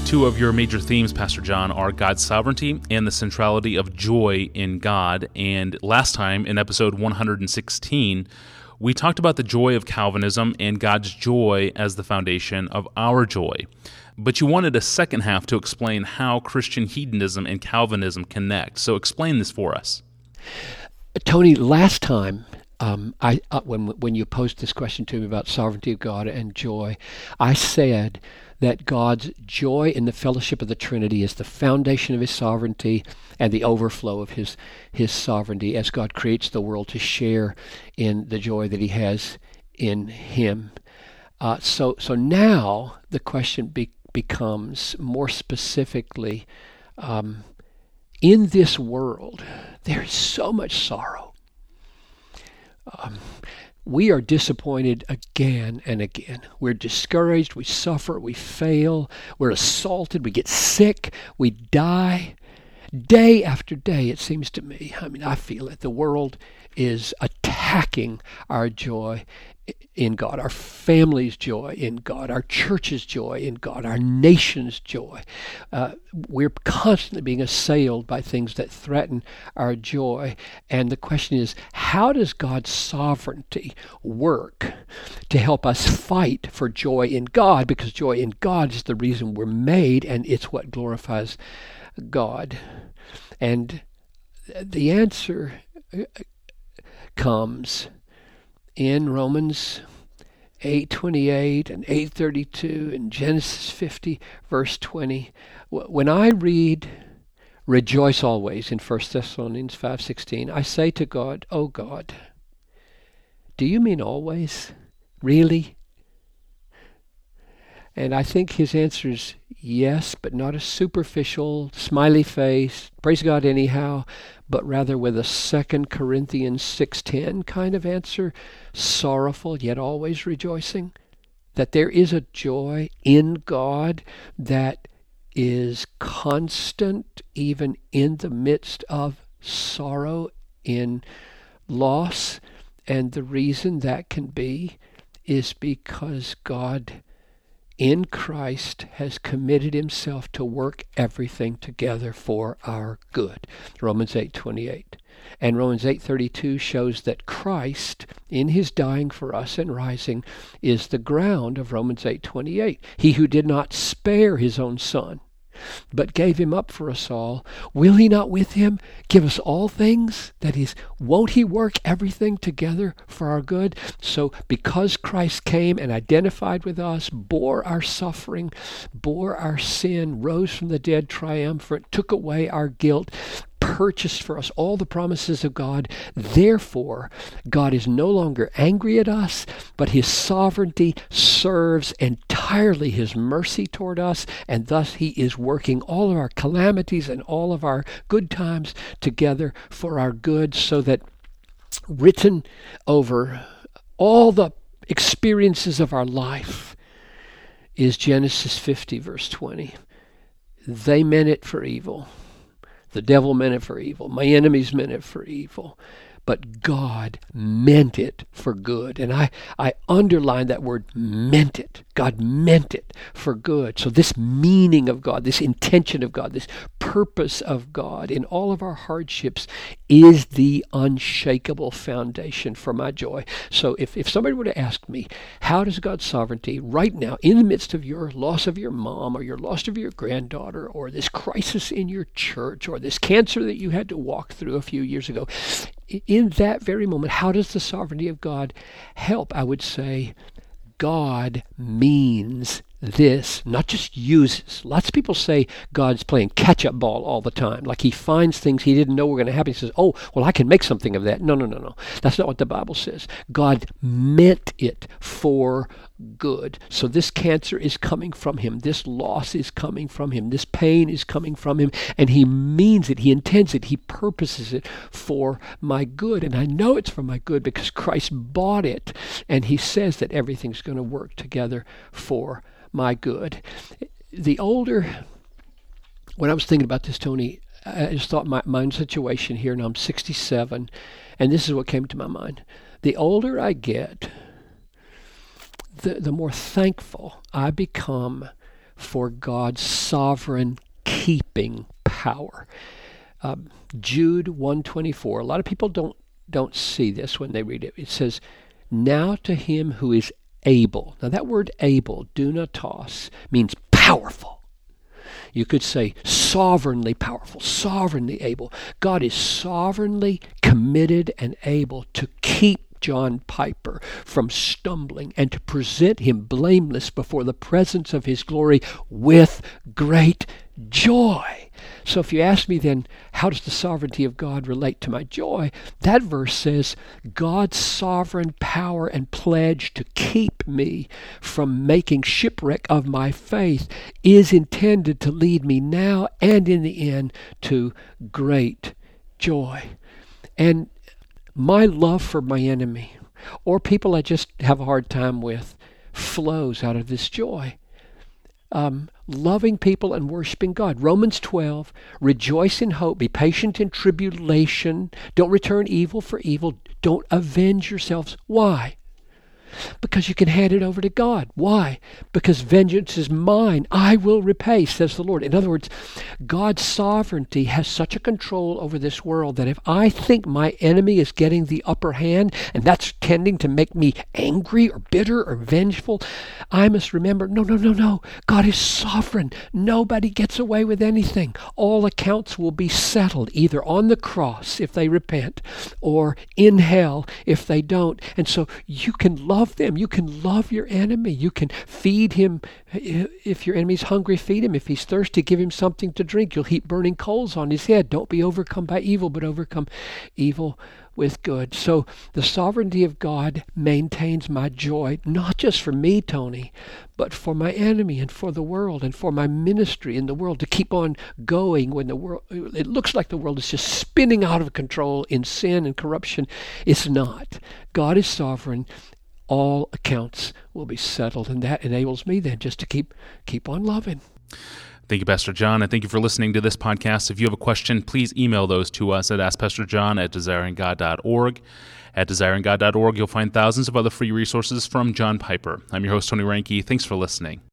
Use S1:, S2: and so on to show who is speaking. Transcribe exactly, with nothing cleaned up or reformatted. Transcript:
S1: Two of your major themes, Pastor John, are God's sovereignty and the centrality of joy in God. And last time, in episode one hundred sixteen, we talked about the joy of Calvinism and God's joy as the foundation of our joy. But you wanted a second half to explain how Christian hedonism and Calvinism connect. So explain this for us.
S2: Tony, last time, um, I uh, when when you posed this question to me about sovereignty of God and joy, I said that God's joy in the fellowship of the Trinity is the foundation of his sovereignty and the overflow of his his sovereignty as God creates the world to share in the joy that he has in him. Uh, so so now the question be, becomes more specifically, um, in this world, there is so much sorrow. Um, We are disappointed again and again. We're discouraged, we suffer, we fail, we're assaulted, we get sick, we die. Day after day, it seems to me, I mean, I feel it, the world is attacking our joy in God, our family's joy in God, our church's joy in God, our nation's joy. Uh, we're constantly being assailed by things that threaten our joy. And the question is, how does God's sovereignty work to help us fight for joy in God? Because joy in God is the reason we're made, and it's what glorifies God. And the answer comes in Romans eight twenty-eight and eight thirty-two and Genesis fifty, verse twenty. When I read rejoice always in First Thessalonians five sixteen, I say to God, oh God, do you mean always? Really? And I think his answer is yes, but not a superficial, smiley face, praise God anyhow, but rather with a Second Corinthians six ten kind of answer, sorrowful yet always rejoicing, that there is a joy in God that is constant even in the midst of sorrow, in loss, and the reason that can be is because God in Christ has committed himself to work everything together for our good. Romans eight twenty-eight. And Romans eight thirty-two shows that Christ, in his dying for us and rising, is the ground of Romans eight twenty-eight. He who did not spare his own son, but gave him up for us all, will he not with him give us all things? That is, won't he work everything together for our good? So because Christ came and identified with us, bore our suffering, bore our sin, rose from the dead triumphant, took away our guilt, purchased for us all the promises of God. Therefore, God is no longer angry at us, but his sovereignty serves entirely his mercy toward us, and thus he is working all of our calamities and all of our good times together for our good, so that written over all the experiences of our life is Genesis fifty, verse twenty. They meant it for evil. The devil meant it for evil. My enemies meant it for evil. But God meant it for good. And I, I underline that word, meant it. God meant it for good. So this meaning of God, this intention of God, this purpose of God in all of our hardships is the unshakable foundation for my joy. So if, if somebody were to ask me, how does God's sovereignty right now, in the midst of your loss of your mom or your loss of your granddaughter or this crisis in your church or this cancer that you had to walk through a few years ago, in that very moment, how does the sovereignty of God help? I would say God means this, not just uses. Lots of people say God's playing catch-up ball all the time, like he finds things he didn't know were going to happen. He says, oh, well, I can make something of that. No, no, no, no. That's not what the Bible says. God meant it for good. So this cancer is coming from him. This loss is coming from him. This pain is coming from him. And he means it. He intends it. He purposes it for my good. And I know it's for my good because Christ bought it. And he says that everything's going to work together for my good. The older, when I was thinking about this, Tony, I just thought my, my own situation here, and I'm sixty-seven, and this is what came to my mind. The older I get, the, the more thankful I become for God's sovereign keeping power. Uh, Jude one twenty-four. A lot of people don't don't see this when they read it. It says, "Now to him who is able." Now that word able, dunatos, means powerful. You could say sovereignly powerful, sovereignly able. God is sovereignly committed and able to keep John Piper from stumbling and to present him blameless before the presence of his glory with great joy. So if you ask me then, how does the sovereignty of God relate to my joy? That verse says, God's sovereign power and pledge to keep me from making shipwreck of my faith is intended to lead me now and in the end to great joy. And my love for my enemy, or people I just have a hard time with, flows out of this joy. Um, loving people and worshiping God. Romans twelve, rejoice in hope, be patient in tribulation, don't return evil for evil, don't avenge yourselves. Why? Because you can hand it over to God. Why? Because vengeance is mine. I will repay, says the Lord. In other words, God's sovereignty has such a control over this world that if I think my enemy is getting the upper hand, and that's tending to make me angry or bitter or vengeful, I must remember, no, no, no, no. God is sovereign. Nobody gets away with anything. All accounts will be settled, either on the cross if they repent, or in hell if they don't. And so you can love Love them. You can love your enemy. You can feed him. If your enemy's hungry, feed him. If he's thirsty, give him something to drink. You'll heap burning coals on his head. Don't be overcome by evil, but overcome evil with good. So the sovereignty of God maintains my joy, not just for me, Tony, but for my enemy and for the world and for my ministry in the world to keep on going when the world, it looks like the world is just spinning out of control in sin and corruption. It's not. God is sovereign. All accounts will be settled, and that enables me then just to keep keep on loving.
S1: Thank you, Pastor John, and thank you for listening to this podcast. If you have a question, please email those to us at ask pastor john at desiring god dot org. At desiring god dot org, you'll find thousands of other free resources from John Piper. I'm your host, Tony Reinke. Thanks for listening.